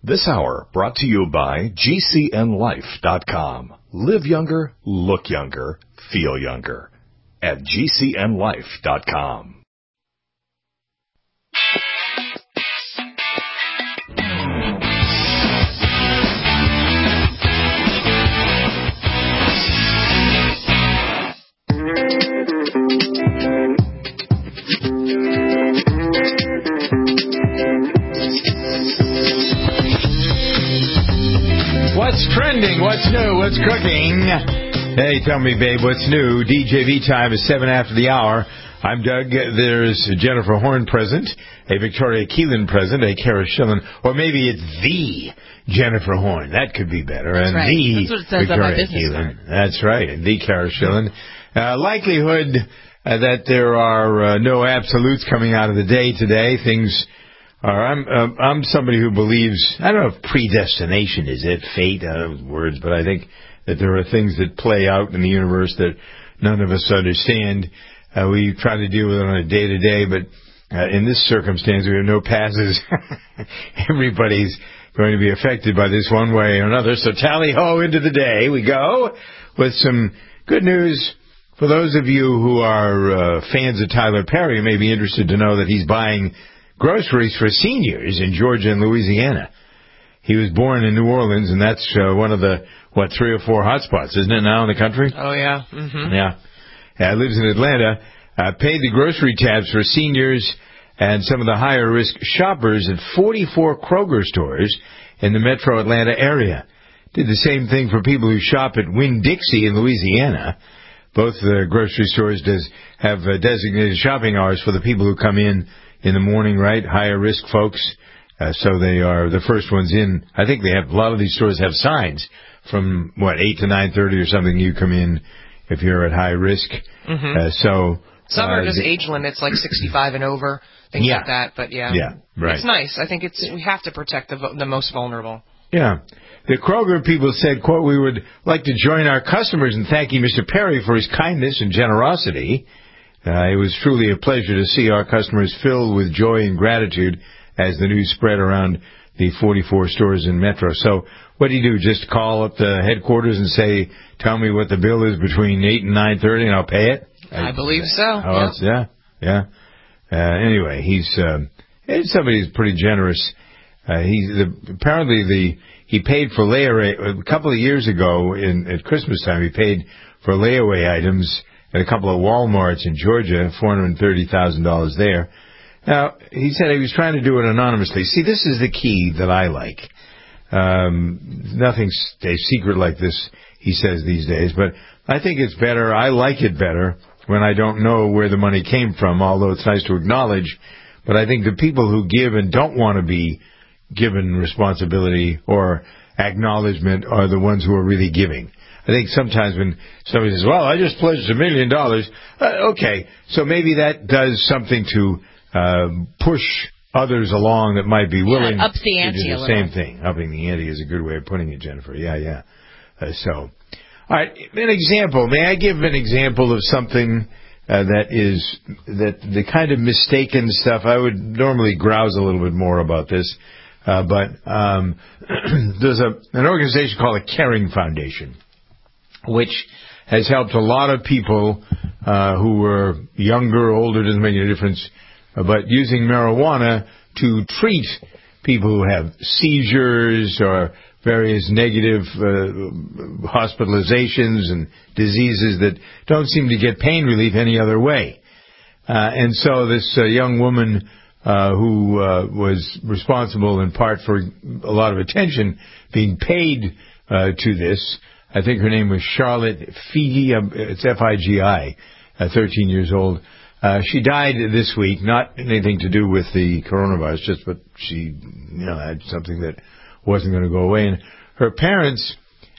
This hour brought to you by GCNLife.com. Live younger, look younger, feel younger at GCNLife.com. What's trending? What's new? What's cooking? Hey, tell me, babe, what's new? DJV time is 7 after the hour. I'm Doug. There's Jennifer Horn present, a Victoria Keelan present, a Kara Schillen, or maybe it's the Jennifer Horn. That could be better. That's and right. the That's what it says Victoria on my business Keelan. card. That's right. And the Kara Schillen. Likelihood that there are no absolutes coming out of the day today. Things are. I'm somebody who believes. I don't know if predestination is it, fate, words, but I think that there are things that play out in the universe that none of us understand. We try to deal with it on a day-to-day, but in this circumstance, we have no passes. Everybody's going to be affected by this one way or another. So tally-ho into the day we go with some good news. For those of you who are fans of Tyler Perry, you may be interested to know that he's buying groceries for seniors in Georgia and Louisiana. He was born in New Orleans, and that's one of the, 3 or 4 hotspots, isn't it, now in the country? Oh, yeah. Mm-hmm. Yeah. Lives in Atlanta. Paid the grocery tabs for seniors and some of the higher-risk shoppers at 44 Kroger stores in the metro Atlanta area. Did the same thing for people who shop at Winn-Dixie in Louisiana. Both the grocery stores have designated shopping hours for the people who come in the morning, right? Higher-risk folks. So they are the first ones in. I think they have, a lot of these stores have signs from, 8 to 9:30 or something. You come in if you're at high risk. Mm-hmm. Some are just age limits, like 65 and over, things like that. But yeah, right. It's nice. I think we have to protect the most vulnerable. Yeah. The Kroger people said, quote, "We would like to join our customers in thanking Mr. Perry for his kindness and generosity. It was truly a pleasure to see our customers filled with joy and gratitude as the news spread around the 44 stores in Metro." So what do you do? Just call up the headquarters and say, "Tell me what the bill is between 8 and 9:30 and I'll pay it"? I believe so. Oh, yeah. Anyway, he's somebody who's pretty generous. He paid for layaway a couple of years ago at Christmas time. He paid for layaway items at a couple of Walmarts in Georgia, $430,000 there. Now, he said he was trying to do it anonymously. See, this is the key that I like. Nothing stays secret like this, he says these days, but I think it's better. I like it better when I don't know where the money came from, although it's nice to acknowledge. But I think the people who give and don't want to be given responsibility or acknowledgement are the ones who are really giving. I think sometimes when somebody says, "Well, I just pledged $1 million," okay, so maybe that does something to push others along that might be willing ups the ante to do the a same little. thing. Upping the ante is a good way of putting it, Jennifer. Yeah. All right, an example. May I give an example of something that the kind of mistaken stuff? I would normally grouse a little bit more about this, but there's an organization called the Caring Foundation, which has helped a lot of people who were younger, older, doesn't make any difference, but using marijuana to treat people who have seizures or various negative hospitalizations and diseases that don't seem to get pain relief any other way. And so this young woman who was responsible in part for a lot of attention being paid to this, I think her name was Charlotte Figi, it's F-I-G-I, 13 years old. She died this week, not anything to do with the coronavirus, just but she had something that wasn't going to go away. And her parents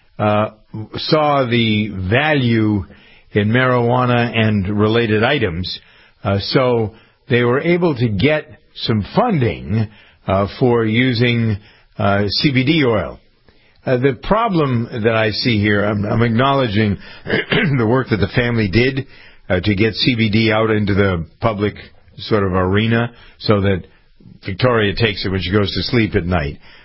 saw the value in marijuana and related items, so they were able to get some funding for using CBD oil. The problem that I see here, I'm acknowledging the work that the family did to get CBD out into the public sort of arena so that Victoria takes it when she goes to sleep at night.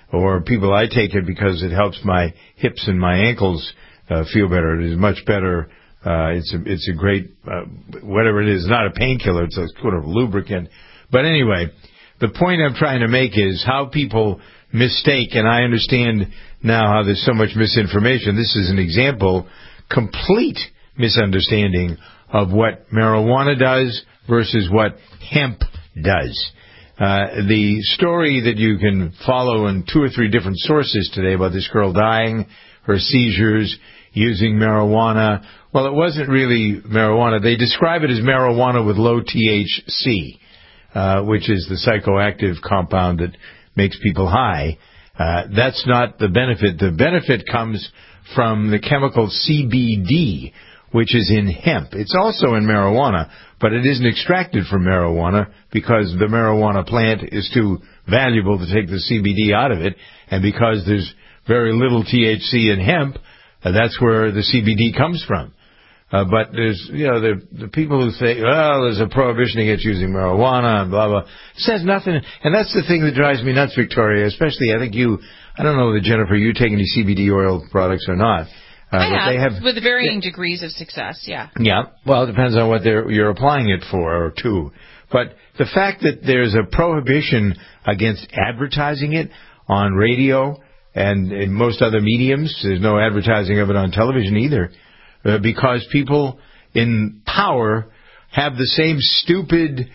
or people, I take it because it helps my hips and my ankles feel better. It is much better. It's a great, whatever it is, not a painkiller. It's a sort of lubricant. But anyway, the point I'm trying to make is how people mistake, and I understand now how there's so much misinformation. This is an example, complete misunderstanding of what marijuana does versus what hemp does. The story that you can follow in 2 or 3 different sources today about this girl dying, her seizures, using marijuana. Well, it wasn't really marijuana. They describe it as marijuana with low THC, which is the psychoactive compound that makes people high. That's not the benefit. The benefit comes from the chemical CBD, which is in hemp. It's also in marijuana, but it isn't extracted from marijuana because the marijuana plant is too valuable to take the CBD out of it, and because there's very little THC in hemp, that's where the CBD comes from. But there's, the people who say, well, there's a prohibition against using marijuana and blah, blah. It says nothing. And that's the thing that drives me nuts, Victoria, especially, I think I don't know, Jennifer, you take any CBD oil products or not. I have, with varying degrees of success, yeah. Yeah, well, it depends on what you're applying it for or to. But the fact that there's a prohibition against advertising it on radio and in most other mediums, there's no advertising of it on television either, because people in power have the same stupid,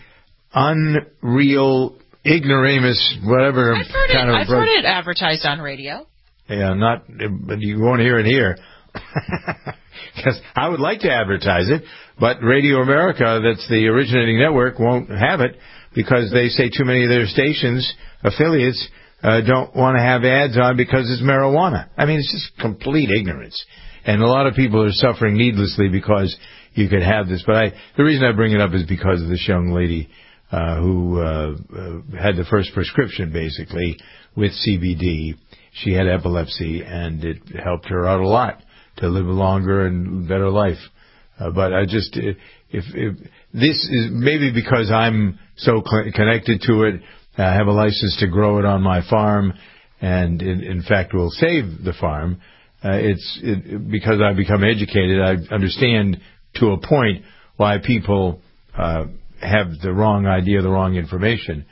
unreal, ignoramus, whatever I've heard it advertised on radio. Yeah, but you won't hear it here. Because I would like to advertise it, but Radio America, that's the originating network, won't have it because they say too many of their stations, affiliates, don't want to have ads on because it's marijuana. I mean, it's just complete ignorance. And a lot of people are suffering needlessly because you could have this. But the reason I bring it up is because of this young lady who had the first prescription, basically, with CBD. She had epilepsy, and it helped her out a lot to live a longer and better life. But I just, if this is maybe because I'm so connected to it, I have a license to grow it on my farm, and in fact will save the farm. Because I've become educated, I understand to a point why people have the wrong idea, the wrong information.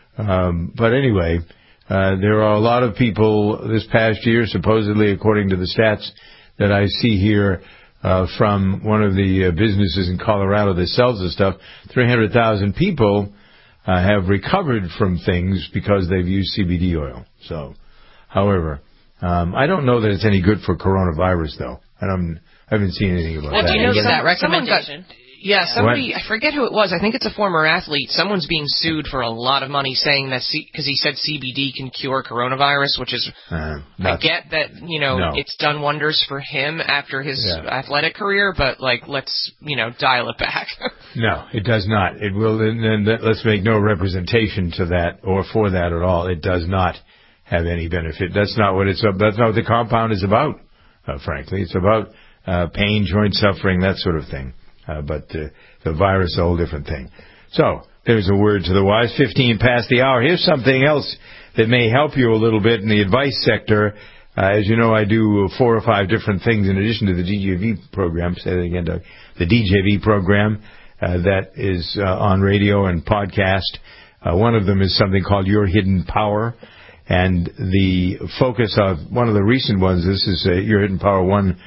But anyway, there are a lot of people this past year, supposedly, according to the stats that I see here from one of the businesses in Colorado that sells this stuff, 300,000 people have recovered from things because they've used CBD oil. So, however, I don't know that it's any good for coronavirus, though. I haven't seen anything about that. Do you know that recommendation? Somebody, I forget who it was. I think it's a former athlete. Someone's being sued for a lot of money saying that because he said CBD can cure coronavirus, which is, I get that, it's done wonders for him after his athletic career, but, let's, dial it back. No, it does not. It will, and let's make no representation to that or for that at all. It does not have any benefit. That's not what that's not what the compound is about, frankly. It's about pain, joint suffering, that sort of thing. But the virus is a whole different thing. So, there's a word to the wise. 15 past the hour. Here's something else that may help you a little bit in the advice sector. As you know, I do 4 or 5 different things in addition to the DJV program. Say that again, Doug. The DJV program that is on radio and podcast. One of them is something called Your Hidden Power. And the focus of one of the recent ones, this is Your Hidden Power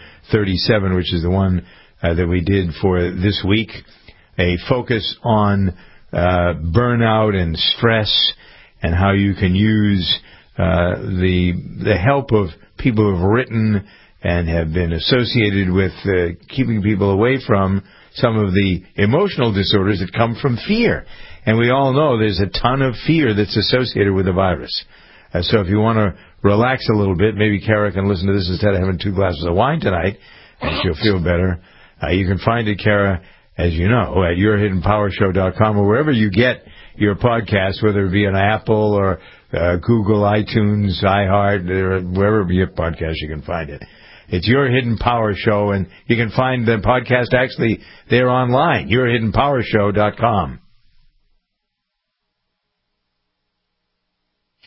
137, which is the one that we did for this week, a focus on burnout and stress and how you can use the help of people who have written and have been associated with keeping people away from some of the emotional disorders that come from fear. And we all know there's a ton of fear that's associated with the virus. So if you want to relax a little bit, maybe Kara can listen to this instead of having 2 glasses of wine tonight, and she'll feel better. You can find it, Kara, as you know, at yourhiddenpowershow.com or wherever you get your podcast, whether it be on Apple or Google, iTunes, iHeart, or wherever you get podcasts, you can find it. It's Your Hidden Power Show, and you can find the podcast actually there online, yourhiddenpowershow.com.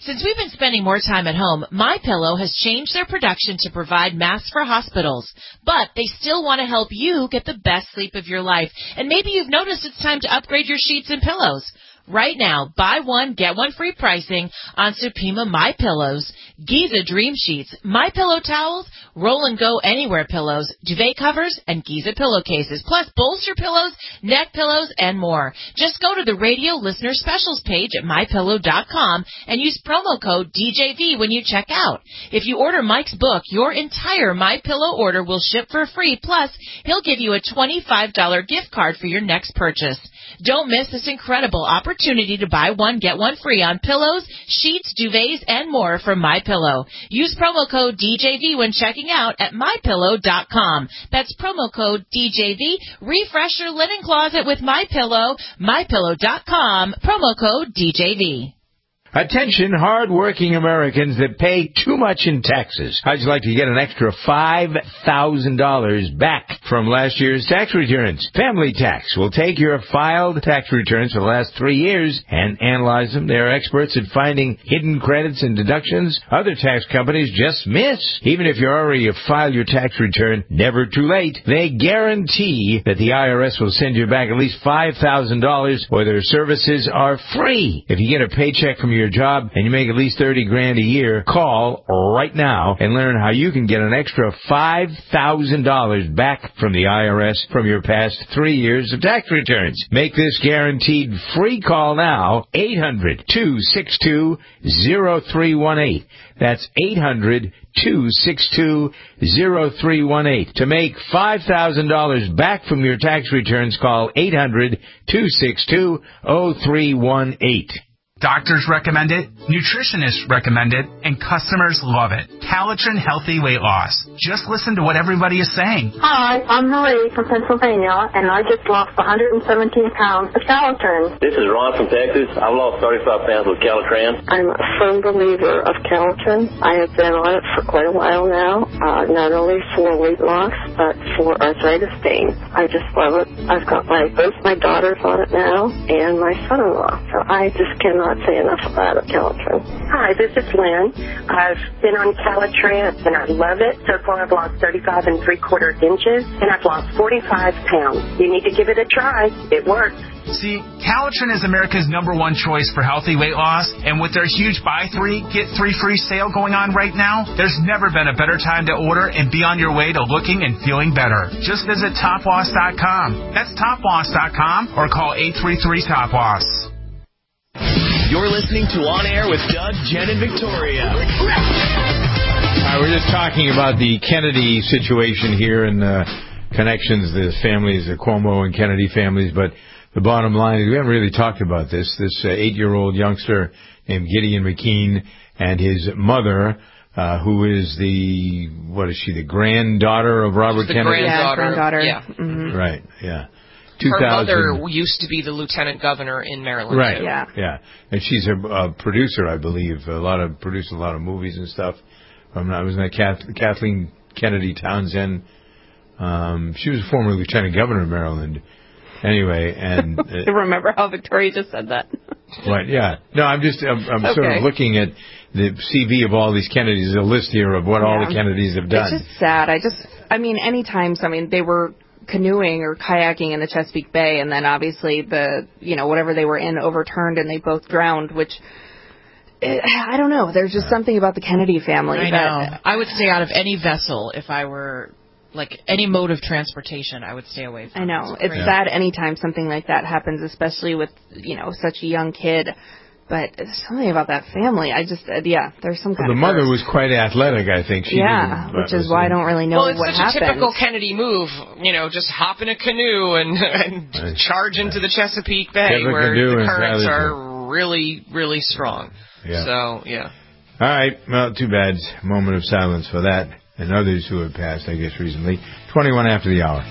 Since we've been spending more time at home, MyPillow has changed their production to provide masks for hospitals. But they still want to help you get the best sleep of your life. And maybe you've noticed it's time to upgrade your sheets and pillows. Right now, buy one, get one free pricing on Supima MyPillows, Giza Dream Sheets, MyPillow towels, Roll and Go Anywhere pillows, duvet covers, and Giza pillowcases, plus bolster pillows, neck pillows, and more. Just go to the radio listener specials page at MyPillow.com and use promo code DJV when you check out. If you order Mike's book, your entire MyPillow order will ship for free, plus he'll give you a $25 gift card for your next purchase. Don't miss this incredible opportunity to buy one, get one free on pillows, sheets, duvets, and more from MyPillow. Use promo code DJV when checking out at MyPillow.com. That's promo code DJV. Refresh your linen closet with MyPillow. MyPillow.com. Promo code DJV. Attention, hard-working Americans that pay too much in taxes. How'd you like to get an extra $5,000 back from last year's tax returns? Family Tax will take your filed tax returns for the last 3 years and analyze them. They're experts at finding hidden credits and deductions other tax companies just miss. Even if you already have filed your tax return, never too late. They guarantee that the IRS will send you back at least $5,000 or their services are free. If you get a paycheck from your job and you make at least $30,000 a year, call right now and learn how you can get an extra $5,000 back from the IRS from your past 3 years of tax returns. Make this guaranteed free call now, 800-262-0318. That's 800-262-0318. To make $5,000 back from your tax returns, call 800-262-0318. Doctors recommend it, nutritionists recommend it, and customers love it. Calitrin Healthy Weight Loss. Just listen to what everybody is saying. Hi, I'm Marie from Pennsylvania, and I just lost 117 pounds of Calitrin. This is Ron from Texas. I've lost 35 pounds with Calitrin. I'm a firm believer of Calitrin. I have been on it for quite a while now, not only for weight loss, but for arthritis pain. I just love it. I've got both my daughters on it now, and my son-in-law. So I just cannot say enough about it, Calitrin. Hi, this is Lynn. I've been on Calitrin, and I love it. So far, I've lost 35 3/4 inches, and I've lost 45 pounds. You need to give it a try. It works. See, Calitrin is America's #1 choice for healthy weight loss, and with their huge buy 3, get 3 free sale going on right now, there's never been a better time to order and be on your way to looking and feeling better. Just visit TopLoss.com. That's TopLoss.com or call 833-TOP-LOSS. You're listening to On Air with Doug, Jen, and Victoria. We're just talking about the Kennedy situation here and connections, the families, the Cuomo and Kennedy families. But the bottom line is we haven't really talked about this. This 8-year-old youngster named Gideon McKean and his mother, who is the granddaughter of Robert Kennedy? Yeah, granddaughter. Yeah. Mm-hmm. Right, yeah. Her mother used to be the lieutenant governor in Maryland. Right. Too. Yeah. And she's a producer, I believe. Produced a lot of movies and stuff. Wasn't that Kathleen Kennedy Townsend? She was a former lieutenant governor of Maryland. Anyway, and I remember how Victoria just said that. Right. Yeah. No, I'm okay. Sort of looking at the CV of all these Kennedys. There's a list here of what all the Kennedys have done. It's just sad. Anytime. They were canoeing or kayaking in the Chesapeake Bay, and then obviously whatever they were in overturned and they both drowned, which I don't know. There's just something about the Kennedy family. I know. I would stay out of any vessel if I were, any mode of transportation, I would stay away from. I know. It's sad anytime something like that happens, especially with, such a young kid. But something about that family, there's some kind of... The mother was quite athletic, I think. Which is why I don't really know what happened. Well, it's such a typical Kennedy move, just hop in a canoe and charge into the Chesapeake Bay where the currents are really, really strong. Yeah. So, yeah. All right. Well, too bad. Moment of silence for that and others who have passed, I guess, recently. 21 after the hour.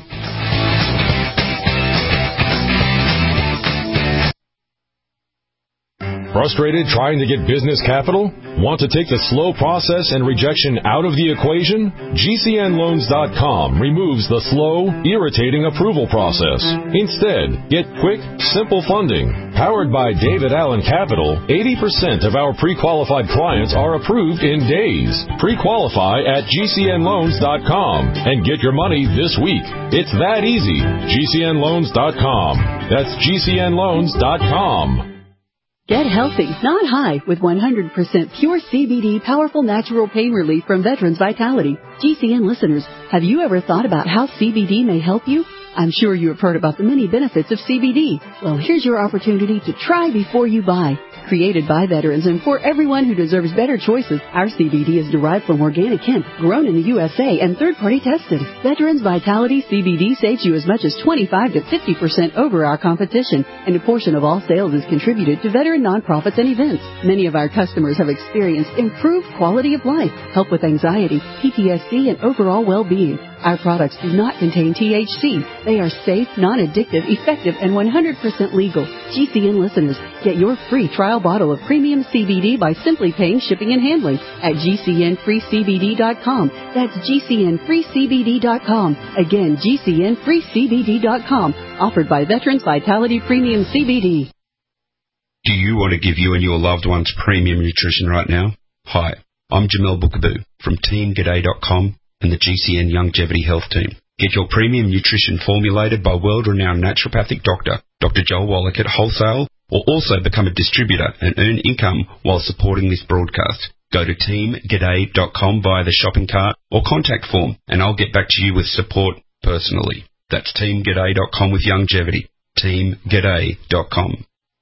Frustrated trying to get business capital? Want to take the slow process and rejection out of the equation? GCNLoans.com removes the slow, irritating approval process. Instead, get quick, simple funding. Powered by David Allen Capital, 80% of our pre-qualified clients are approved in days. Pre-qualify at GCNLoans.com and get your money this week. It's that easy. GCNLoans.com. That's GCNLoans.com. Get healthy, not high, with 100% pure CBD powerful natural pain relief from Veterans Vitality. GCN listeners, have you ever thought about how CBD may help you? I'm sure you have heard about the many benefits of CBD. Well, here's your opportunity to try before you buy. Created by veterans and for everyone who deserves better choices, our CBD is derived from organic hemp, grown in the USA, and third-party tested. Veterans Vitality CBD saves you as much as 25 to 50% over our competition, and a portion of all sales is contributed to veteran nonprofits and events. Many of our customers have experienced improved quality of life, help with anxiety, PTSD, and overall well-being. Our products do not contain THC. They are safe, non-addictive, effective, and 100% legal. GCN listeners, get your free trial bottle of premium CBD by simply paying shipping and handling at GCNFreeCBD.com. That's GCNFreeCBD.com. Again, GCNFreeCBD.com. Offered by Veterans Vitality Premium CBD. Do you want to give you and your loved ones premium nutrition right now? Hi, I'm Jamel Bookaboo from TeamGaday.com and the GCN Longevity Health Team. Get your premium nutrition formulated by world-renowned naturopathic doctor, Dr. Joel Wallach at wholesale, or also become a distributor and earn income while supporting this broadcast. Go to TeamGaday.com via the shopping cart or contact form, and I'll get back to you with support personally. That's TeamGaday.com with longevity. TeamGaday.com.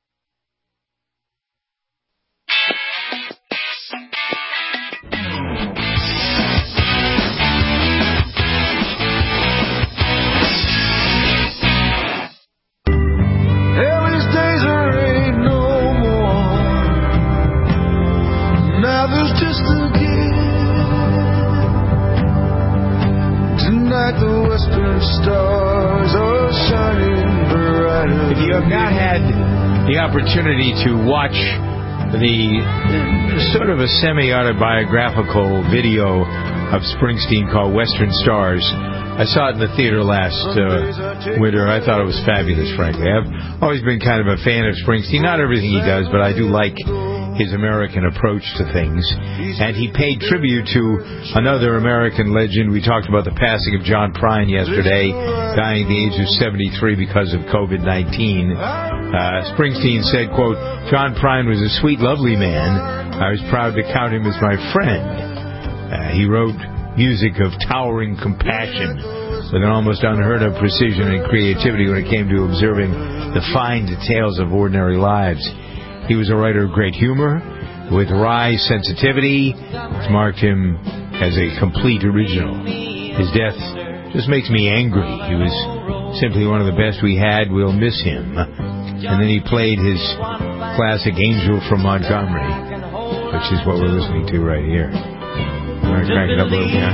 The western stars are shining brighter. If you have not had the opportunity to watch the sort of a semi-autobiographical video of Springsteen called Western Stars, I saw it in the theater last winter. I thought it was fabulous, frankly. I've always been kind of a fan of Springsteen. Not everything he does, but I do like his American approach to things. And he paid tribute to another American legend. We talked about the passing of John Prine yesterday, dying at the age of 73 because of COVID-19. Springsteen said, quote, "John Prine was a sweet, lovely man. I was proud to count him as my friend." He wrote music of towering compassion with an almost unheard of precision and creativity when it came to observing the fine details of ordinary lives. He was a writer of great humor, with wry sensitivity, which marked him as a complete original. His death just makes me angry. He was simply one of the best we had. We'll miss him. And then he played his classic Angel from Montgomery, which is what we're listening to right here. All right, crank it up a little bit.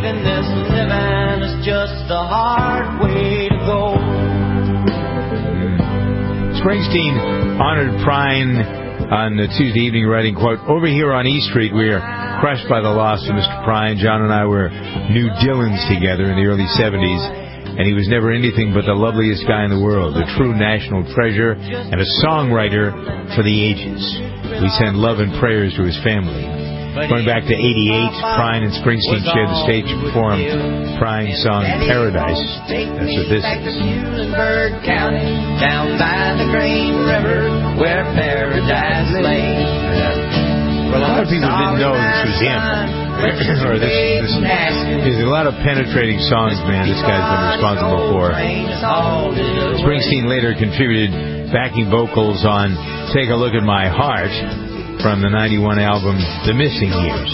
Springsteen honored Prine on Tuesday evening, writing, quote, "Over here on E Street, we are crushed by the loss of Mr. Prine. John and I were new Dylans together in the early 70s, and he was never anything but the loveliest guy in the world, a true national treasure and a songwriter for the ages. We send love and prayers to his family." Going back to 88, Prine and Springsteen shared the stage to perform Prine's song Paradise. That's what this is. Down by the Green River, where paradise lay. A lot of people didn't know this was him. Or there's a lot of penetrating songs, man, this guy's been responsible for. Springsteen later contributed backing vocals on Take a Look at My Heart from the 91 album The Missing Years.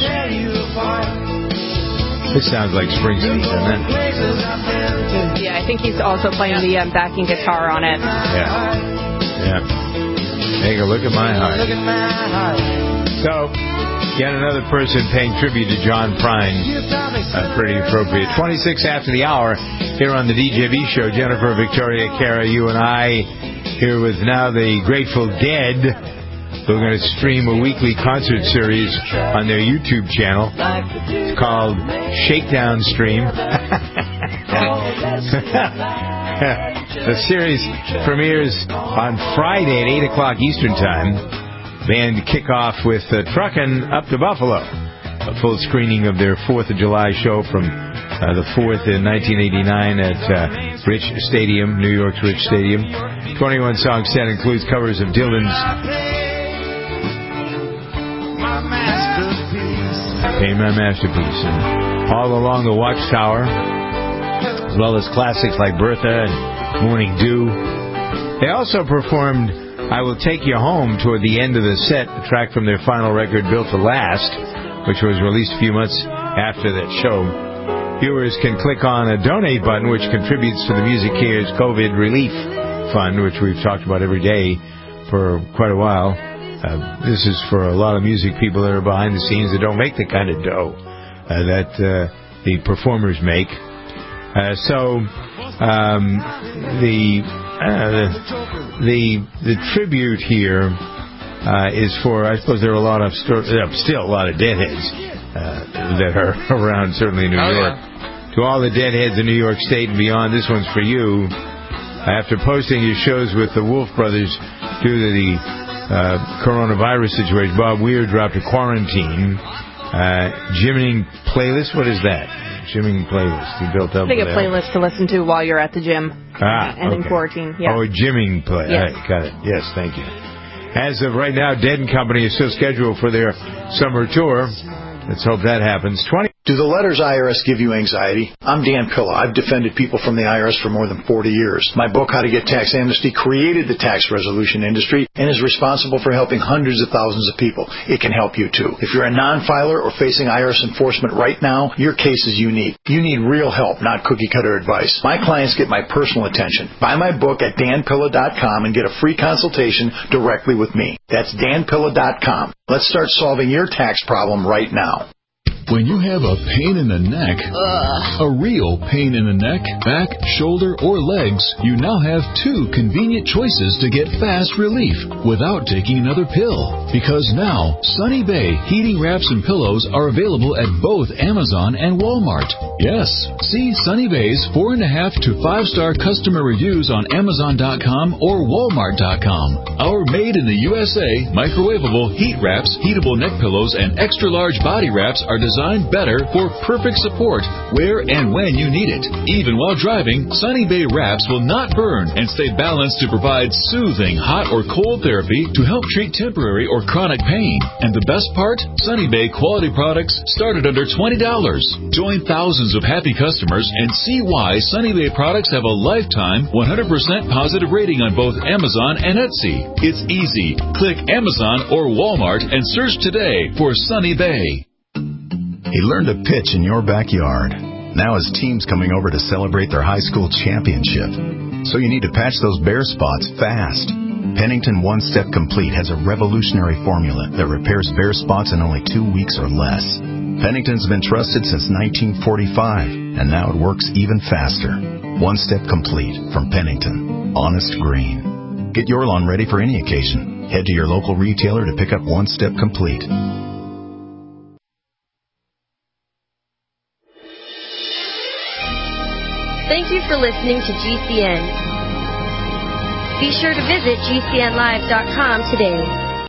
This sounds like Springsteen, doesn't it? Yeah, I think he's also playing the backing guitar on it. Yeah. Take a look at my heart. So, yet another person paying tribute to John Prine. Pretty appropriate. 26 after the hour here on the DJB show. Jennifer, Victoria, Kara, you and I here with now the Grateful Dead. We're going to stream a weekly concert series on their YouTube channel. It's called Shakedown Stream. The series premieres on Friday at 8 o'clock Eastern Time. Band kick off with Truckin' Up to Buffalo, a full screening of their 4th of July show from the 4th in 1989 at Rich Stadium, New York's Rich Stadium. 21-song set includes covers of Dylan's Paint My Masterpiece and All Along the Watchtower, as well as classics like Bertha and Morning Dew. They also performed I Will Take You Home toward the end of the set, a track from their final record, Built to Last, which was released a few months after that show. Viewers can click on a donate button, which contributes to the Music Cares COVID Relief Fund, which we've talked about every day for quite a while. This is for a lot of music people that are behind the scenes that don't make the kind of dough that the performers make. The tribute here is for, I suppose there are a lot of still a lot of deadheads that are around, certainly in New York. Yeah. To all the deadheads in New York State and beyond, this one's for you. After posting his shows with the Wolf Brothers due to the coronavirus situation, Bob Weir dropped a quarantine. Jimming playlist, what is that? Jimming playlist. He built up. I think a playlist to listen to while you're at the gym and in quarantine. Yeah. Oh, a gymming play. Yes. Right, got it. Yes, thank you. As of right now, Dead & Company is still scheduled for their summer tour. Let's hope that happens. Do the letters IRS give you anxiety? I'm Dan Pilla. I've defended people from the IRS for more than 40 years. My book, How to Get Tax Amnesty, created the tax resolution industry and is responsible for helping hundreds of thousands of people. It can help you, too. If you're a non-filer or facing IRS enforcement right now, your case is unique. You need real help, not cookie-cutter advice. My clients get my personal attention. Buy my book at danpilla.com and get a free consultation directly with me. That's danpilla.com. Let's start solving your tax problem right now. When you have a pain in the neck, a real pain in the neck, back, shoulder, or legs, you now have 2 convenient choices to get fast relief without taking another pill. Because now, Sunny Bay heating wraps and pillows are available at both Amazon and Walmart. Yes, see Sunny Bay's 4.5 to 5-star customer reviews on Amazon.com or Walmart.com. Our made in the USA microwavable heat wraps, heatable neck pillows, and extra large body wraps are designed better for perfect support where and when you need it. Even while driving, Sunny Bay wraps will not burn and stay balanced to provide soothing hot or cold therapy to help treat temporary or chronic pain. And the best part? Sunny Bay quality products start at under $20. Join thousands of happy customers and see why Sunny Bay products have a lifetime 100% positive rating on both Amazon and Etsy. It's easy. Click Amazon or Walmart and search today for Sunny Bay. He learned to pitch in your backyard. Now his team's coming over to celebrate their high school championship. So you need to patch those bare spots fast. Pennington One Step Complete has a revolutionary formula that repairs bare spots in only 2 weeks or less. Pennington's been trusted since 1945, and now it works even faster. One Step Complete from Pennington. Honest green. Get your lawn ready for any occasion. Head to your local retailer to pick up One Step Complete. Thank you for listening to GCN. Be sure to visit GCNlive.com today.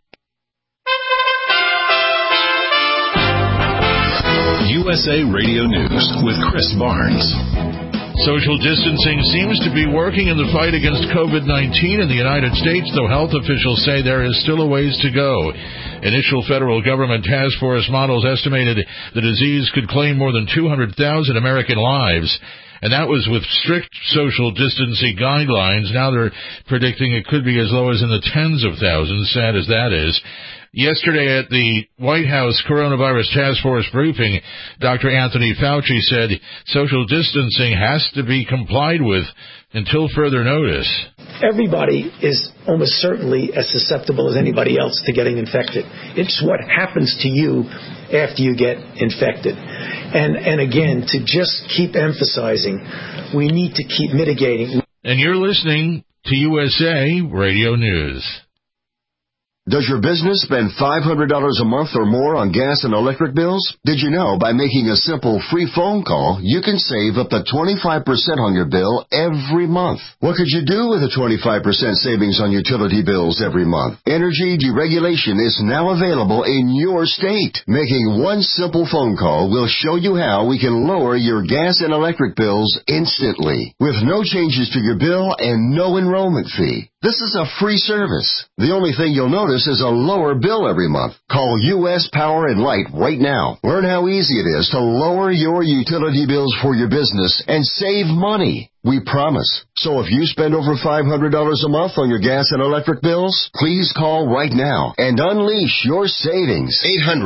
USA Radio News with Chris Barnes. Social distancing seems to be working in the fight against COVID-19 in the United States, though health officials say there is still a ways to go. Initial federal government task force models estimated the disease could claim more than 200,000 American lives. And that was with strict social distancing guidelines. Now they're predicting it could be as low as in the tens of thousands, sad as that is. Yesterday at the White House Coronavirus Task Force briefing, Dr. Anthony Fauci said social distancing has to be complied with until further notice. Everybody is almost certainly as susceptible as anybody else to getting infected. It's what happens to you after you get infected. And again, to just keep emphasizing, we need to keep mitigating. And you're listening to USA Radio News. Does your business spend $500 a month or more on gas and electric bills? Did you know by making a simple free phone call, you can save up to 25% on your bill every month? What could you do with a 25% savings on utility bills every month? Energy deregulation is now available in your state. Making one simple phone call will show you how we can lower your gas and electric bills instantly with no changes to your bill and no enrollment fee. This is a free service. The only thing you'll notice is a lower bill every month. Call U.S. Power and Light right now. Learn how easy it is to lower your utility bills for your business and save money. We promise. So if you spend over $500 a month on your gas and electric bills, please call right now and unleash your savings.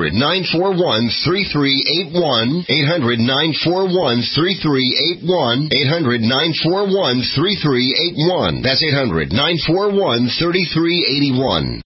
800-941-3381. 800-941-3381. 800-941-3381. That's 800-941-3381.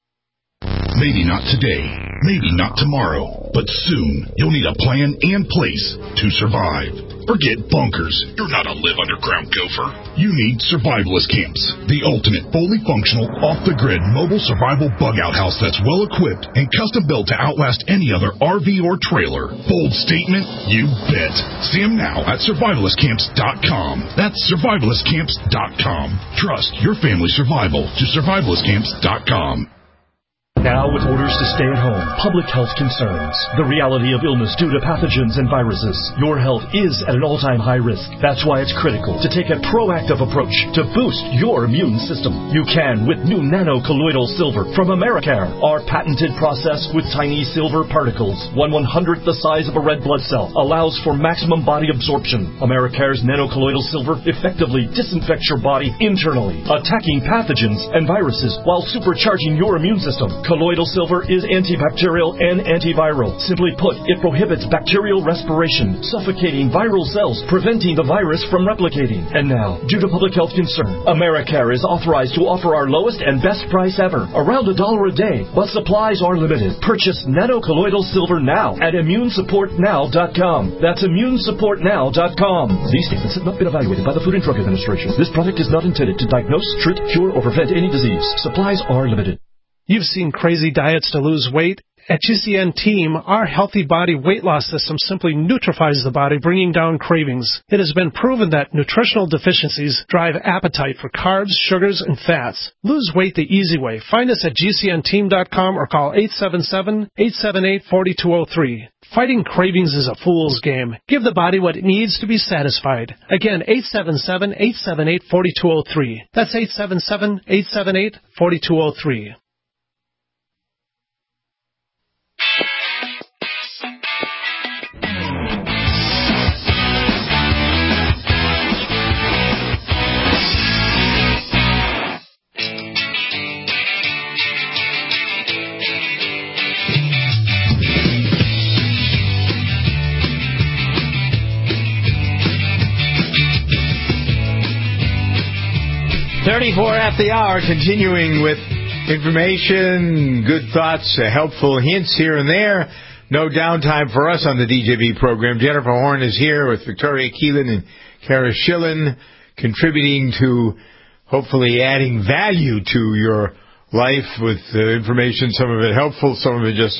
Maybe not today, maybe not tomorrow, but soon you'll need a plan and place to survive. Forget bunkers. You're not a live underground gopher. You need survivalist camps, the ultimate fully functional, off-the-grid mobile survival bug-out house that's well-equipped and custom-built to outlast any other RV or trailer. Bold statement? You bet. See them now at survivalistcamps.com. That's survivalistcamps.com. Trust your family's survival to survivalistcamps.com. Now, with orders to stay at home, public health concerns, the reality of illness due to pathogens and viruses, your health is at an all-time high risk. That's why it's critical to take a proactive approach to boost your immune system. You can with new nano-colloidal silver from Americare. Our patented process with tiny silver particles, 1/100th the size of a red blood cell, allows for maximum body absorption. Americare's nano-colloidal silver effectively disinfects your body internally, attacking pathogens and viruses while supercharging your immune system. Colloidal silver is antibacterial and antiviral. Simply put, it prohibits bacterial respiration, suffocating viral cells, preventing the virus from replicating. And now, due to public health concern, Americare is authorized to offer our lowest and best price ever, around $1 a day, but supplies are limited. Purchase nano-colloidal silver now at immunesupportnow.com. That's immunesupportnow.com. These statements have not been evaluated by the Food and Drug Administration. This product is not intended to diagnose, treat, cure, or prevent any disease. Supplies are limited. You've seen crazy diets to lose weight. At GCN Team, our Healthy Body Weight Loss System simply neutralizes the body, bringing down cravings. It has been proven that nutritional deficiencies drive appetite for carbs, sugars, and fats. Lose weight the easy way. Find us at GCNteam.com or call 877-878-4203. Fighting cravings is a fool's game. Give the body what it needs to be satisfied. Again, 877-878-4203. That's 877-878-4203. .34 at the hour, continuing with information, good thoughts, helpful hints here and there. No downtime for us on the DJB program. Jennifer Horn is here with Victoria Keelan and Kara Schillen, contributing to hopefully adding value to your life with information, some of it helpful, some of it just,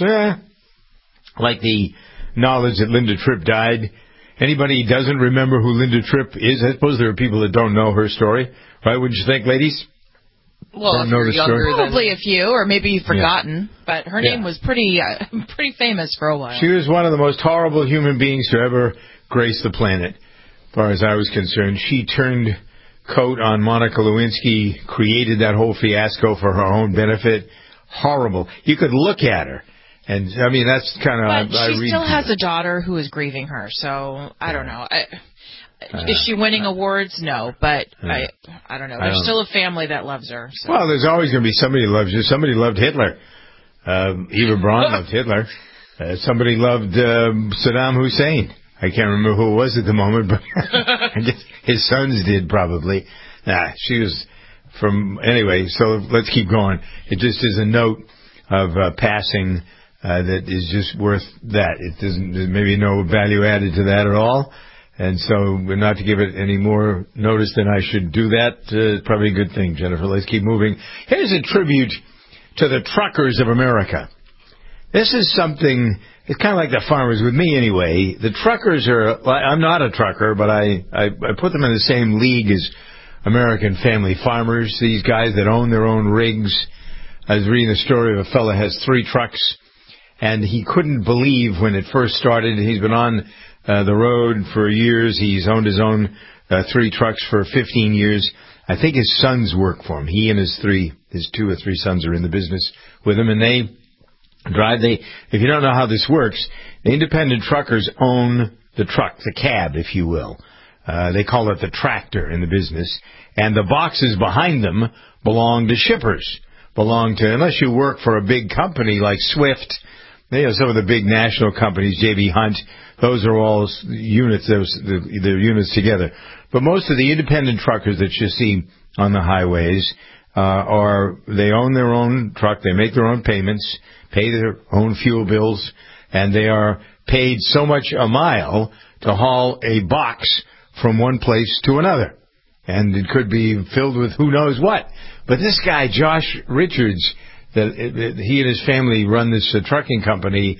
like the knowledge that Linda Tripp died. Anybody who doesn't remember who Linda Tripp is, I suppose there are people that don't know her story. Right, wouldn't you think, ladies? Well, if you're younger, probably a few, or maybe you've forgotten. Yeah. But her name was pretty famous for a while. She was one of the most horrible human beings to ever grace the planet, as far as I was concerned. She turned coat on Monica Lewinsky, created that whole fiasco for her own benefit. Horrible. You could look at her. And, I mean, that's kind of... But she still has a daughter who is grieving her, so I don't know. Is she winning awards? No, but I don't know. There's still a family that loves her. So. Well, there's always going to be somebody who loves you. Somebody loved Hitler. Eva Braun loved Hitler. Somebody loved Saddam Hussein. I can't remember who it was at the moment, but I guess his sons did probably. She was from... Anyway, so let's keep going. It just is a note of passing that is just worth that. It doesn't... There's maybe no value added to that at all. And so, not to give it any more notice than I should do that, probably a good thing, Jennifer. Let's keep moving. Here's a tribute to the truckers of America. This is something, it's kind of like the farmers with me anyway. The truckers are, I'm not a trucker, but I put them in the same league as American family farmers, these guys that own their own rigs. I was reading a story of a fellow who has 3 trucks, and he couldn't believe when it first started. He's been on the road for years. He's owned his own 3 trucks for 15 years. I think his sons work for him. He and his 2 or 3 sons are in the business with him, and they drive. If you don't know how this works, the independent truckers own the truck, the cab, if you will. They call it the tractor in the business, and the boxes behind them belong to shippers. Unless you work for a big company like Swift, some of the big national companies, J.B. Hunt, those are all units. They're units together. But most of the independent truckers that you see on the highways they own their own truck, they make their own payments, pay their own fuel bills, and they are paid so much a mile to haul a box from one place to another. And it could be filled with who knows what. But this guy, Josh Richards, he and his family run this trucking company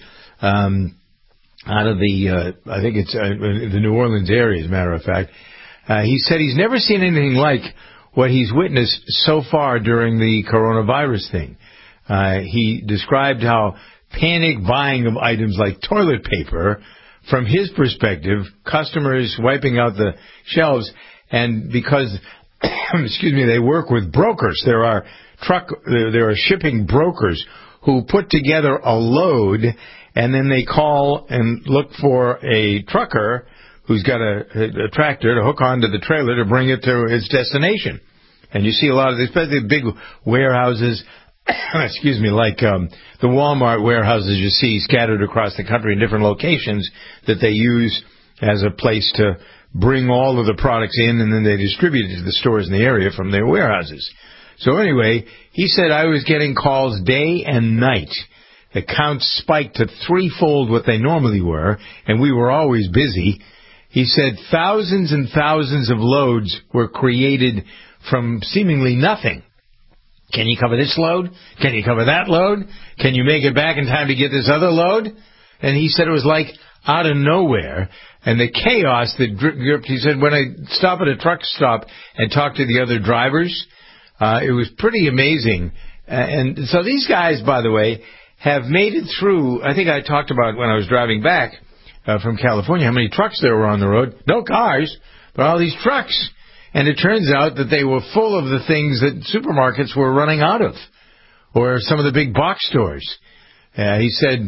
out of I think it's the New Orleans area, as a matter of fact. He said he's never seen anything like what he's witnessed so far during the coronavirus thing. He described how panic buying of items like toilet paper, from his perspective, customers wiping out the shelves, and because, they work with brokers. There are shipping brokers who put together a load, and then they call and look for a trucker who's got a tractor to hook onto the trailer to bring it to its destination. And you see a lot of, especially big warehouses, like the Walmart warehouses you see scattered across the country in different locations that they use as a place to bring all of the products in, and then they distribute it to the stores in the area from their warehouses. So anyway, he said, I was getting calls day and night. The counts spiked to 3-fold what they normally were, and we were always busy. He said thousands and thousands of loads were created from seemingly nothing. Can you cover this load? Can you cover that load? Can you make it back in time to get this other load? And he said it was like out of nowhere. And the chaos that gripped, he said, when I stop at a truck stop and talk to the other drivers, it was pretty amazing. And so these guys, by the way, have made it through. I think I talked about when I was driving back from California, how many trucks there were on the road. No cars, but all these trucks. And it turns out that they were full of the things that supermarkets were running out of, or some of the big box stores. He said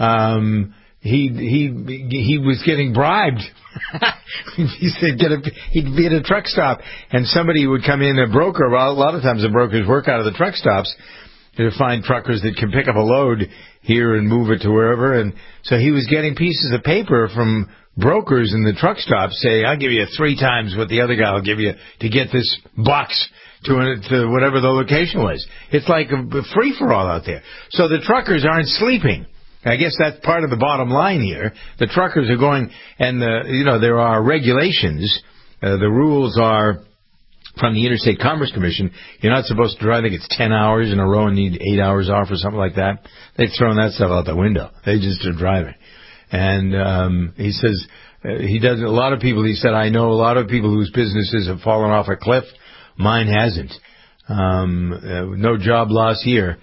he was getting bribed. He said he'd be at a truck stop, and somebody would come in, a broker. Well, a lot of times the brokers work out of the truck stops to find truckers that can pick up a load here and move it to wherever. And so he was getting pieces of paper from brokers in the truck stop say, I'll give you 3 times what the other guy will give you to get this box to whatever the location was. It's like a free-for-all out there. So the truckers aren't sleeping. I guess that's part of the bottom line here. The truckers are going, and there are regulations. The rules are from the Interstate Commerce Commission. You're not supposed to drive, I think it's 10 hours in a row and need 8 hours off or something like that. They've thrown that stuff out the window. They just are driving. And he says he does a lot of people. He said, I know a lot of people whose businesses have fallen off a cliff. Mine hasn't. No job loss here.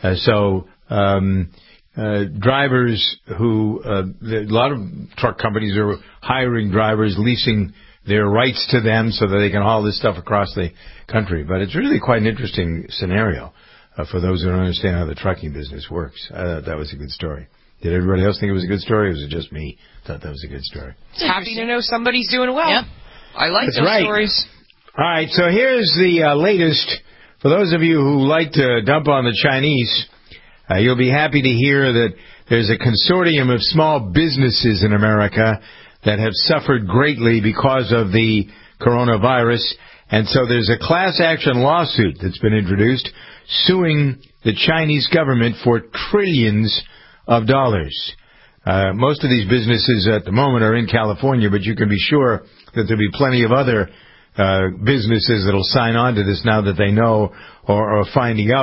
Drivers who a lot of truck companies are hiring drivers, leasing their rights to them so that they can haul this stuff across the country. But it's really quite an interesting scenario for those who don't understand how the trucking business works. That was a good story. Did everybody else think it was a good story, or was it just me thought that was a good story? Happy to know somebody's doing well. Yep. I like those stories. All right, so here's the latest. For those of you who like to dump on the Chinese, you'll be happy to hear that there's a consortium of small businesses in America that have suffered greatly because of the coronavirus. And so there's a class action lawsuit that's been introduced suing the Chinese government for trillions of dollars. Most of these businesses at the moment are in California, but you can be sure that there'll be plenty of other businesses that'll sign on to this now that they know or are finding out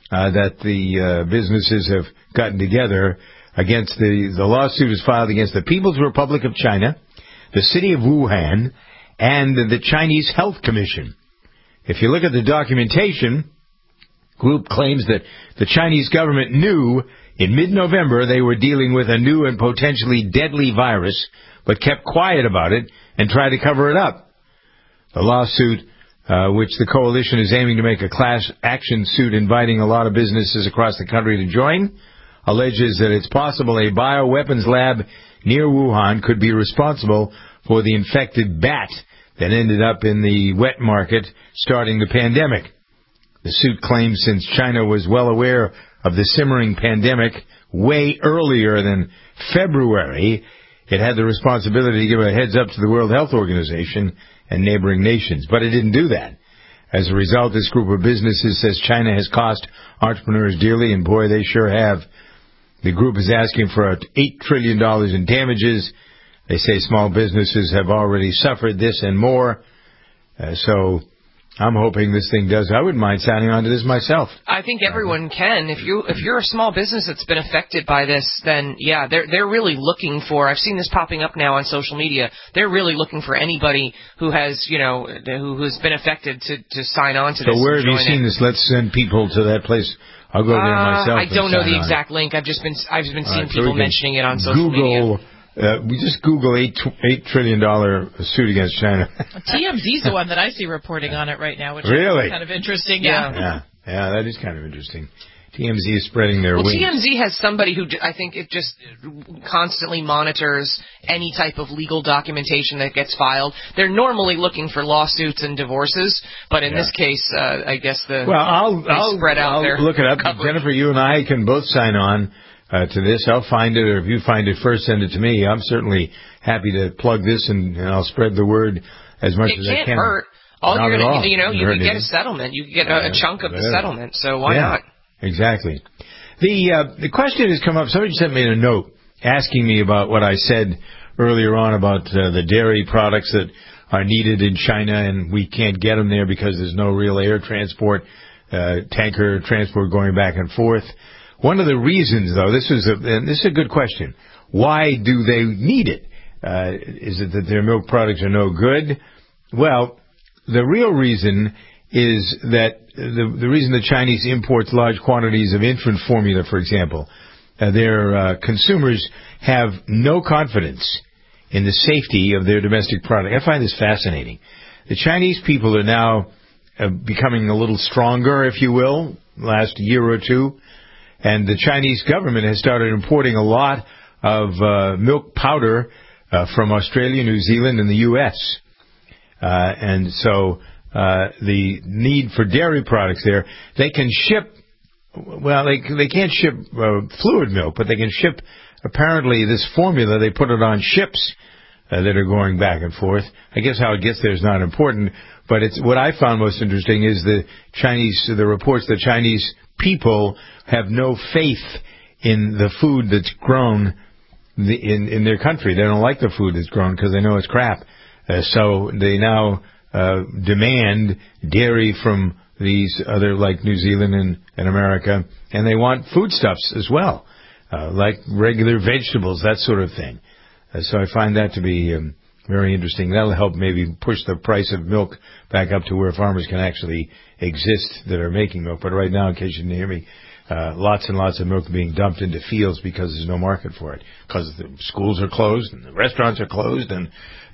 that the businesses have gotten together against the lawsuit is filed against the People's Republic of China, the city of Wuhan, and the Chinese Health Commission. If you look at the documentation, group claims that the Chinese government knew in mid-November they were dealing with a new and potentially deadly virus, but kept quiet about it and tried to cover it up. The lawsuit, which the coalition is aiming to make a class action suit inviting a lot of businesses across the country to join, alleges that it's possible a bioweapons lab near Wuhan could be responsible for the infected bat that ended up in the wet market starting the pandemic. The suit claims since China was well aware of the simmering pandemic way earlier than February, it had the responsibility to give a heads up to the World Health Organization and neighboring nations. But it didn't do that. As a result, this group of businesses says China has cost entrepreneurs dearly, and boy, they sure have. The group is asking for $8 trillion in damages. They say small businesses have already suffered this and more. So I'm hoping this thing does. I wouldn't mind signing on to this myself. I think everyone can. If you're a small business that's been affected by this, then yeah, they're really looking for. I've seen this popping up now on social media. They're really looking for anybody who has, who's been affected to sign on to this. So where have you seen this? Let's send people to that place. I'll go there myself. I don't know the exact link. I've just been seeing people mentioning it on social media. We just Google $8 trillion suit against China. TMZ's the one that I see reporting on it right now, which really? is kind of interesting. Yeah, that is kind of interesting. TMZ is spreading their wings. TMZ has somebody who I think it just constantly monitors any type of legal documentation that gets filed. They're normally looking for lawsuits and divorces, but in this case, I guess I'll spread out their look it up. coverage. Jennifer, you and I can both sign on to this. I'll find it, or if you find it first, send it to me. I'm certainly happy to plug this, and I'll spread the word as much as I can. It can't hurt. All you're going to, you can get a settlement. You can get a chunk of the settlement, so why not? Exactly. The question has come up. Somebody sent me a note asking me about what I said earlier on about the dairy products that are needed in China, and we can't get them there because there's no real air transport, tanker transport going back and forth. One of the reasons, though, this is a good question. Why do they need it? Is it that their milk products are no good? Well, the real reason is that the reason the Chinese imports large quantities of infant formula, for example, their consumers have no confidence in the safety of their domestic product. I find this fascinating. The Chinese people are now becoming a little stronger, if you will, last year or two. And the Chinese government has started importing a lot of milk powder from Australia, New Zealand, and the U.S. And so the need for dairy products there, they can ship, well, they can't ship fluid milk, but they can ship, apparently, this formula. They put it on ships that are going back and forth. I guess how it gets there is not important, but what I found most interesting is the reports that Chinese people have no faith in the food that's grown in their country. They don't like the food that's grown because they know it's crap. So they now demand dairy from these other, like New Zealand and America, and they want foodstuffs as well, like regular vegetables, that sort of thing. So I find that to be very interesting. That'll help maybe push the price of milk back up to where farmers can actually exist that are making milk. But right now, in case you didn't hear me, lots and lots of milk being dumped into fields because there's no market for it. Because the schools are closed and the restaurants are closed and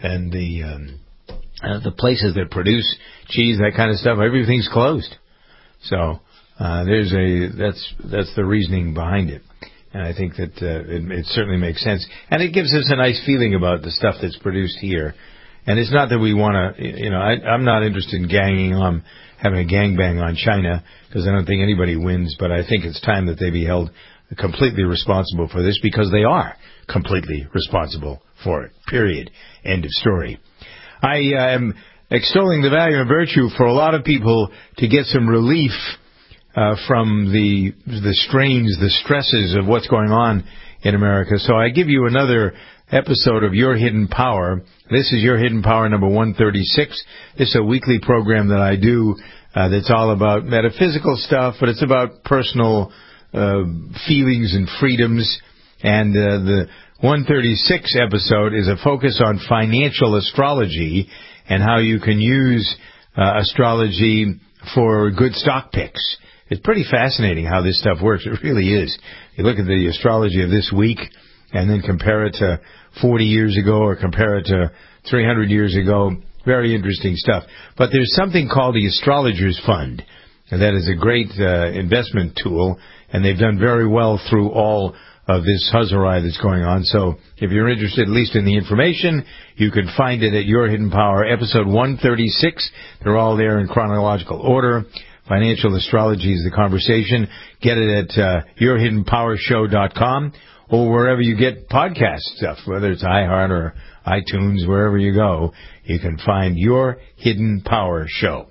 the places that produce cheese, that kind of stuff, everything's closed. So that's the reasoning behind it. And I think that it certainly makes sense. And it gives us a nice feeling about the stuff that's produced here. And it's not that we want to, I'm not interested in having a gangbang on China, because I don't think anybody wins, but I think it's time that they be held completely responsible for this, because they are completely responsible for it. Period. End of story. I am extolling the value and virtue for a lot of people to get some relief from the strains, the stresses of what's going on in America. So I give you another episode of Your Hidden Power. This is Your Hidden Power number 136. This is a weekly program that I do that's all about metaphysical stuff, but it's about personal feelings and freedoms. And the 136 episode is a focus on financial astrology and how you can use astrology for good stock picks. It's pretty fascinating how this stuff works. It really is. You look at the astrology of this week and then compare it to 40 years ago or compare it to 300 years ago. Very interesting stuff. But there's something called the Astrologers Fund. And that is a great investment tool, and they've done very well through all of this huzzarai that's going on. So if you're interested, at least in the information, you can find it at Your Hidden Power, episode 136. They're all there in chronological order. Financial astrology is the conversation. Get it at yourhiddenpowershow.com or wherever you get podcast stuff, whether it's iHeart or iTunes, wherever you go, you can find Your Hidden Power Show.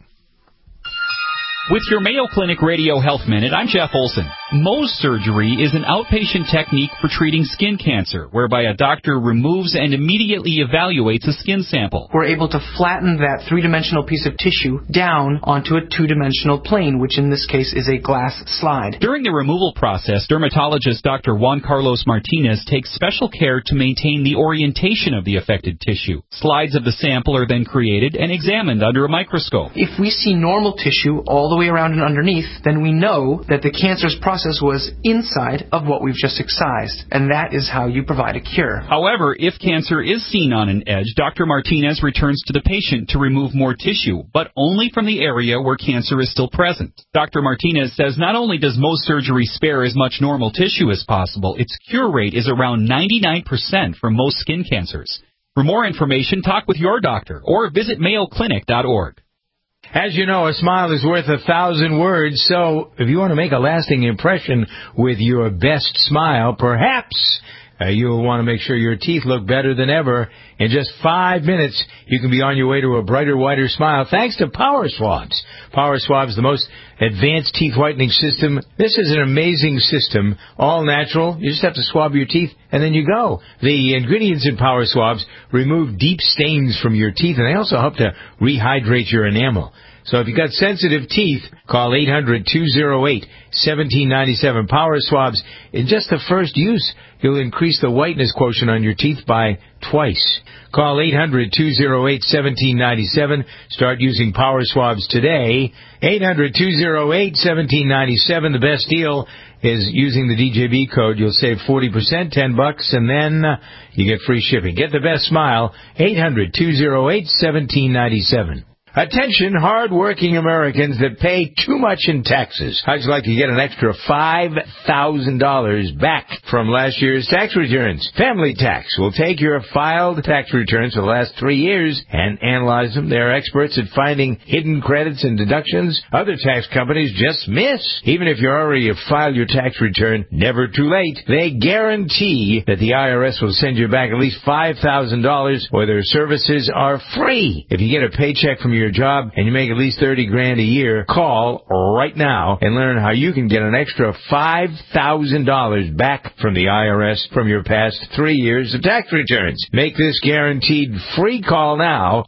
With your Mayo Clinic Radio Health Minute, I'm Jeff Olson. Mohs surgery is an outpatient technique for treating skin cancer, whereby a doctor removes and immediately evaluates a skin sample. We're able to flatten that three-dimensional piece of tissue down onto a two-dimensional plane, which in this case is a glass slide. During the removal process, dermatologist Dr. Juan Carlos Martinez takes special care to maintain the orientation of the affected tissue. Slides of the sample are then created and examined under a microscope. If we see normal tissue all the way around and underneath, then we know that the cancerous process was inside of what we've just excised, and that is how you provide a cure. However, if cancer is seen on an edge, Dr. Martinez returns to the patient to remove more tissue, but only from the area where cancer is still present. Dr. Martinez says not only does Mohs surgery spare as much normal tissue as possible, its cure rate is around 99% for most skin cancers. For more information, talk with your doctor or visit mayoclinic.org. As you know, a smile is worth 1,000 words, so if you want to make a lasting impression with your best smile, perhaps you'll want to make sure your teeth look better than ever. In just 5 minutes, you can be on your way to a brighter, whiter smile thanks to Power Swabs. Power Swabs, the most advanced teeth whitening system. This is an amazing system, all natural. You just have to swab your teeth, and then you go. The ingredients in Power Swabs remove deep stains from your teeth, and they also help to rehydrate your enamel. So if you've got sensitive teeth, call 800-208-1797. Power Swabs, in just the first use, you'll increase the whiteness quotient on your teeth by twice. Call 800-208-1797. Start using Power Swabs today. 800-208-1797. The best deal is using the DJB code. You'll save 40%, $10, and then you get free shipping. Get the best smile. 800-208-1797. Attention, hard-working Americans that pay too much in taxes. How'd you like to get an extra $5,000 back from last year's tax returns? Family Tax will take your filed tax returns for the last 3 years and analyze them. They're experts at finding hidden credits and deductions other tax companies just miss. Even if you already have filed your tax return, never too late. They guarantee that the IRS will send you back at least $5,000 or their services are free. If you get a paycheck from your job and you make at least $30,000 a year, call right now and learn how you can get an extra $5,000 back from the IRS from your past 3 years of tax returns. Make this guaranteed free call now,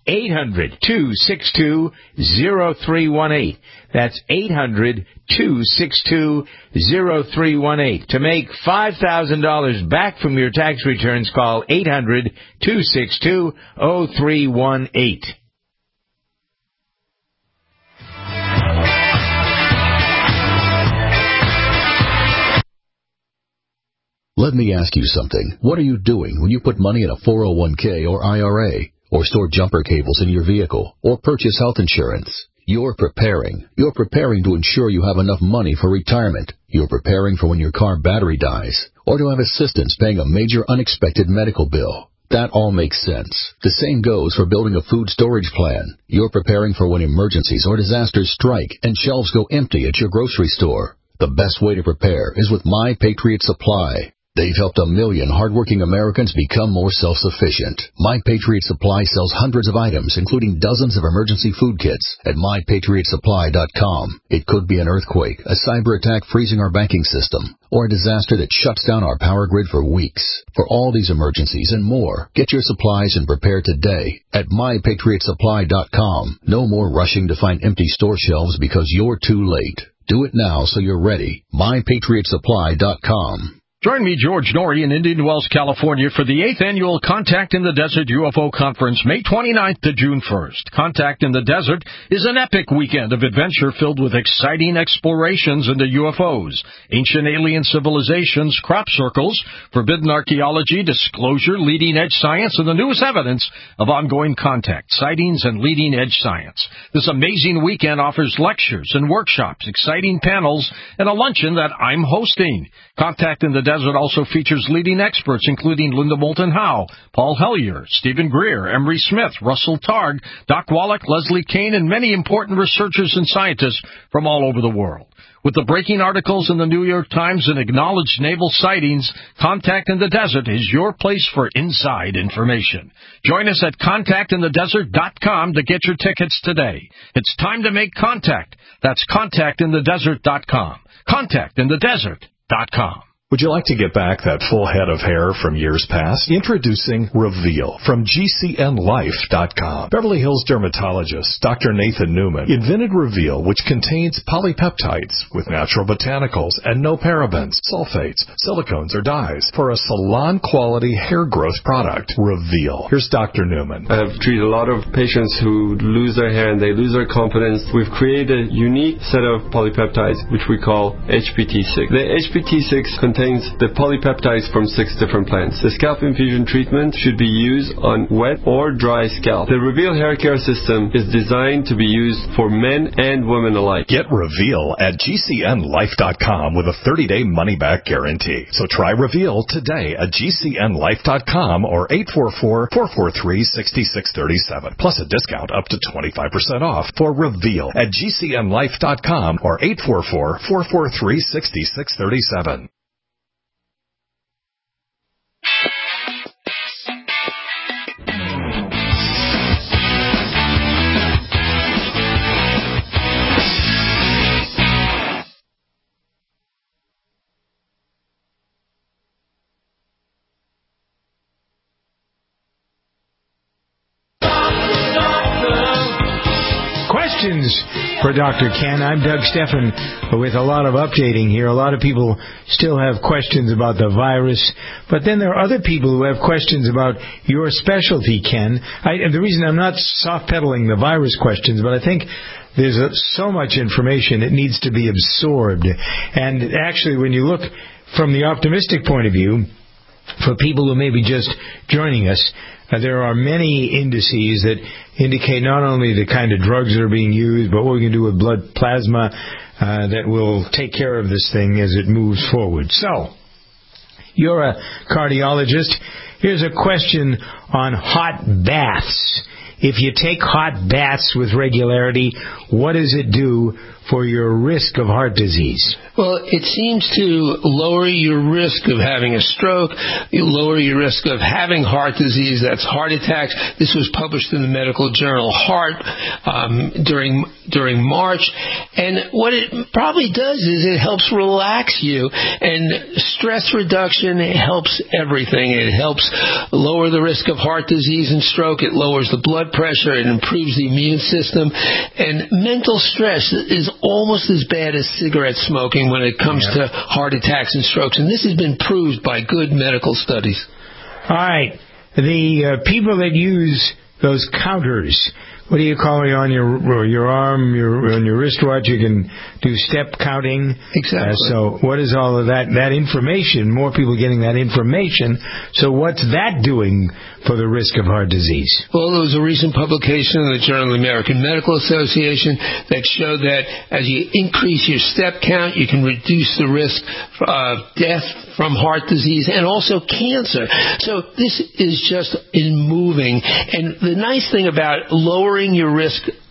800-262-0318. That's 800-262-0318. To make $5,000 back from your tax returns, call 800-262-0318. Let me ask you something. What are you doing when you put money in a 401k or IRA, or store jumper cables in your vehicle, or purchase health insurance? You're preparing. You're preparing to ensure you have enough money for retirement. You're preparing for when your car battery dies, or to have assistance paying a major unexpected medical bill. That all makes sense. The same goes for building a food storage plan. You're preparing for when emergencies or disasters strike and shelves go empty at your grocery store. The best way to prepare is with My Patriot Supply. They've helped 1 million hardworking Americans become more self-sufficient. My Patriot Supply sells hundreds of items, including dozens of emergency food kits at MyPatriotSupply.com. It could be an earthquake, a cyber attack freezing our banking system, or a disaster that shuts down our power grid for weeks. For all these emergencies and more, get your supplies and prepare today at MyPatriotSupply.com. No more rushing to find empty store shelves because you're too late. Do it now so you're ready. MyPatriotSupply.com. Join me, George Norrie, in Indian Wells, California, for the 8th Annual Contact in the Desert UFO Conference, May 29th to June 1st. Contact in the Desert is an epic weekend of adventure filled with exciting explorations into UFOs, ancient alien civilizations, crop circles, forbidden archaeology, disclosure, leading-edge science, and the newest evidence of ongoing contact, sightings, and leading-edge science. This amazing weekend offers lectures and workshops, exciting panels, and a luncheon that I'm hosting. Contact in the Desert also features leading experts, including Linda Moulton Howe, Paul Hellyer, Stephen Greer, Emery Smith, Russell Targ, Doc Wallach, Leslie Kane, and many important researchers and scientists from all over the world. With the breaking articles in the New York Times and acknowledged naval sightings, Contact in the Desert is your place for inside information. Join us at contactinthedesert.com to get your tickets today. It's time to make contact. That's contactinthedesert.com. Contactinthedesert.com. Would you like to get back that full head of hair from years past? Introducing Reveal from GCNLife.com. Beverly Hills dermatologist Dr. Nathan Newman invented Reveal, which contains polypeptides with natural botanicals and no parabens, sulfates, silicones, or dyes for a salon-quality hair growth product. Reveal. Here's Dr. Newman. I have treated a lot of patients who lose their hair and they lose their confidence. We've created a unique set of polypeptides, which we call HPT6. The HPT6 contains the polypeptides from 6 different plants. The scalp infusion treatment should be used on wet or dry scalp. The Reveal hair care system is designed to be used for men and women alike. Get Reveal at GCNLife.com with a 30-day money-back guarantee. So try Reveal today at GCNLife.com or 844-443-6637. Plus a discount up to 25% off for Reveal at GCNLife.com or 844-443-6637. Questions for Dr. Ken. I'm Doug Steffen with a lot of updating here. A lot of people still have questions about the virus, but then there are other people who have questions about your specialty, Ken. The reason I'm not soft-pedaling the virus questions, but I think there's so much information, it needs to be absorbed. And actually, when you look from the optimistic point of view, for people who may be just joining us, there are many indices that indicate not only the kind of drugs that are being used, but what we can do with blood plasma that will take care of this thing as it moves forward. So, you're a cardiologist. Here's a question on hot baths. If you take hot baths with regularity, what does it do for your risk of heart disease? Well, it seems to lower your risk of having a stroke, lower your risk of having heart disease, that's heart attacks. This was published in the medical journal Heart during March. And what it probably does is it helps relax you. And stress reduction helps everything. It helps lower the risk of heart disease and stroke. It lowers the blood pressure. It improves the immune system. And mental stress is almost as bad as cigarette smoking when it comes to heart attacks and strokes. And this has been proved by good medical studies. All right. The people that use those counters, what do you call it on your arm, on your wristwatch? You can do step counting. Exactly. So what is all of that information? More people getting that information. So what's that doing for the risk of heart disease? Well, there was a recent publication in the Journal of the American Medical Association that showed that as you increase your step count, you can reduce the risk of death from heart disease and also cancer. So this is just in moving. And the nice thing about lowering your risk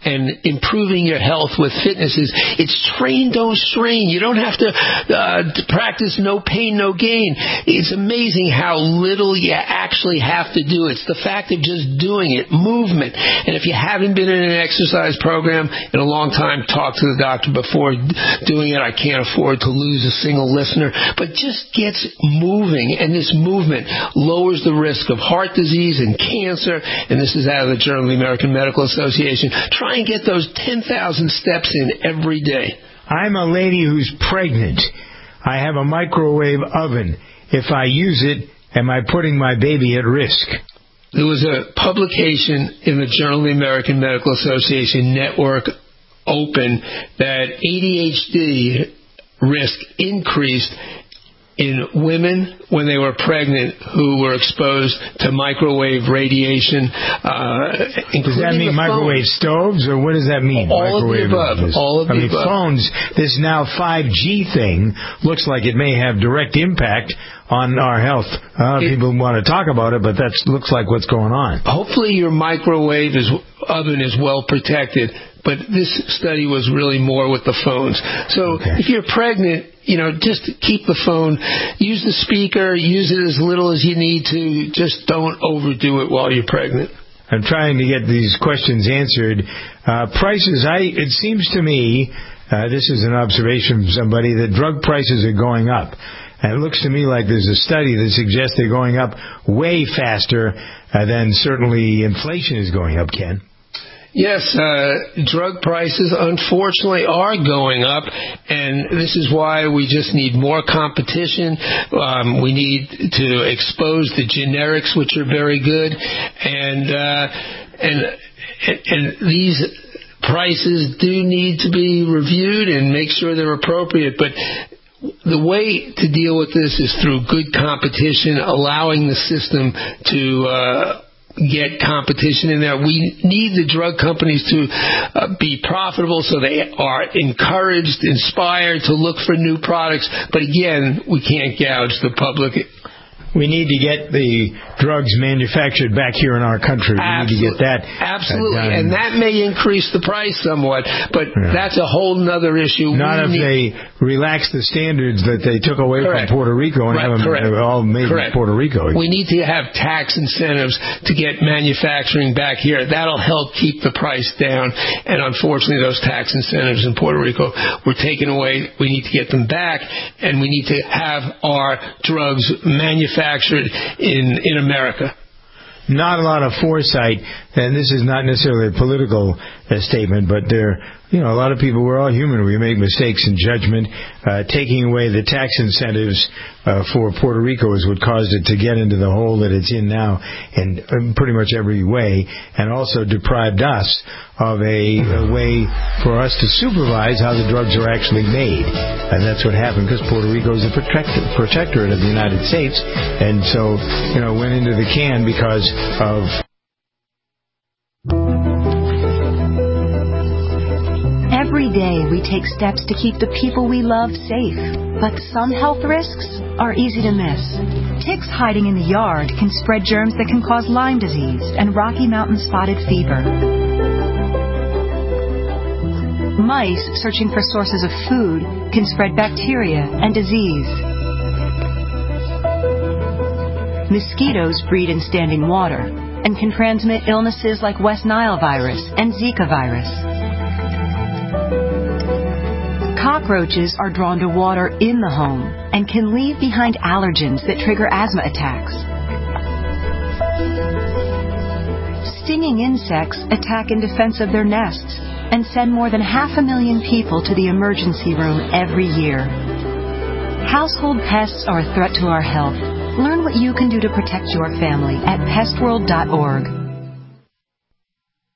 and improving your health with fitness it's train, don't strain. You don't have to practice no pain, no gain. It's amazing how little you actually have to do. It's the fact of just doing it, movement. And if you haven't been in an exercise program in a long time, talk to the doctor before doing it. I can't afford to lose a single listener, but just gets moving, and this movement lowers the risk of heart disease and cancer, and this is out of the Journal of the American Medical Association. Try and get those 10,000 steps in every day. I'm a lady who's pregnant. I have a microwave oven. If I use it, am I putting my baby at risk? There was a publication in the Journal of the American Medical Association Network Open that ADHD risk increased in women when they were pregnant who were exposed to microwave radiation. Does that mean microwave stoves, or what does that mean? All of the above. All of the above. Phones, this now 5G thing, looks like it may have direct impact on our health. People want to talk about it, but that looks like what's going on. Hopefully your microwave oven is well protected, but this study was really more with the phones. So if you're pregnant, just keep the phone, use the speaker, use it as little as you need to, just don't overdo it while you're pregnant. I'm trying to get these questions answered. Prices, it seems to me, this is an observation from somebody, that drug prices are going up. And it looks to me like there's a study that suggests they're going up way faster than certainly inflation is going up, Ken. Yes, drug prices, unfortunately, are going up, and this is why we just need more competition. We need to expose the generics, which are very good, and these prices do need to be reviewed and make sure they're appropriate, but the way to deal with this is through good competition, allowing the system to get competition in there. We need the drug companies to be profitable so they are encouraged, inspired to look for new products. But again, we can't gouge the public. We need to get the drugs manufactured back here in our country. We need to get that. Absolutely. And that may increase the price somewhat, but that's a whole other issue. Not if they relax the standards that they took away from Puerto Rico and have them all made in Puerto Rico. We need to have tax incentives to get manufacturing back here. That'll help keep the price down. And unfortunately, those tax incentives in Puerto Rico were taken away. We need to get them back, and we need to have our drugs manufactured in America. Not a lot of foresight, and this is not necessarily a political statement, but a lot of people, we're all human. We make mistakes in judgment. Taking away the tax incentives for Puerto Rico is what caused it to get into the hole that it's in now in pretty much every way, and also deprived us of a way for us to supervise how the drugs are actually made. And that's what happened, because Puerto Rico is a protectorate of the United States, and so, went into the can because of... Every day we take steps to keep the people we love safe, but some health risks are easy to miss. Ticks hiding in the yard can spread germs that can cause Lyme disease and Rocky Mountain spotted fever. Mice searching for sources of food can spread bacteria and disease. Mosquitoes breed in standing water and can transmit illnesses like West Nile virus and Zika virus. Cockroaches are drawn to water in the home and can leave behind allergens that trigger asthma attacks. Stinging insects attack in defense of their nests and send more than 500,000 people to the emergency room every year. Household pests are a threat to our health. Learn what you can do to protect your family at pestworld.org.